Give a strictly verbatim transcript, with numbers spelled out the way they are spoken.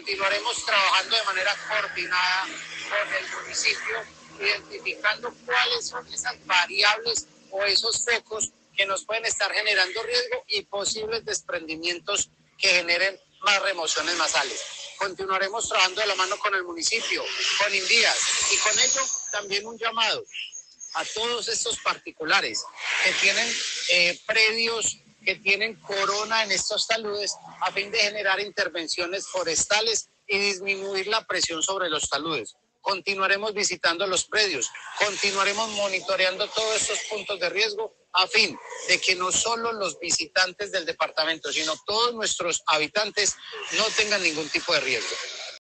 continuaremos trabajando de manera coordinada con el municipio, identificando cuáles son esas variables o esos focos que nos pueden estar generando riesgo y posibles desprendimientos que generen más remociones masales. Continuaremos trabajando de la mano con el municipio, con INVIAS, y con ello también un llamado a todos estos particulares que tienen eh, predios, que tienen corona en estos taludes, a fin de generar intervenciones forestales y disminuir la presión sobre los taludes. Continuaremos visitando los predios, continuaremos monitoreando todos estos puntos de riesgo a fin de que no solo los visitantes del departamento, sino todos nuestros habitantes no tengan ningún tipo de riesgo.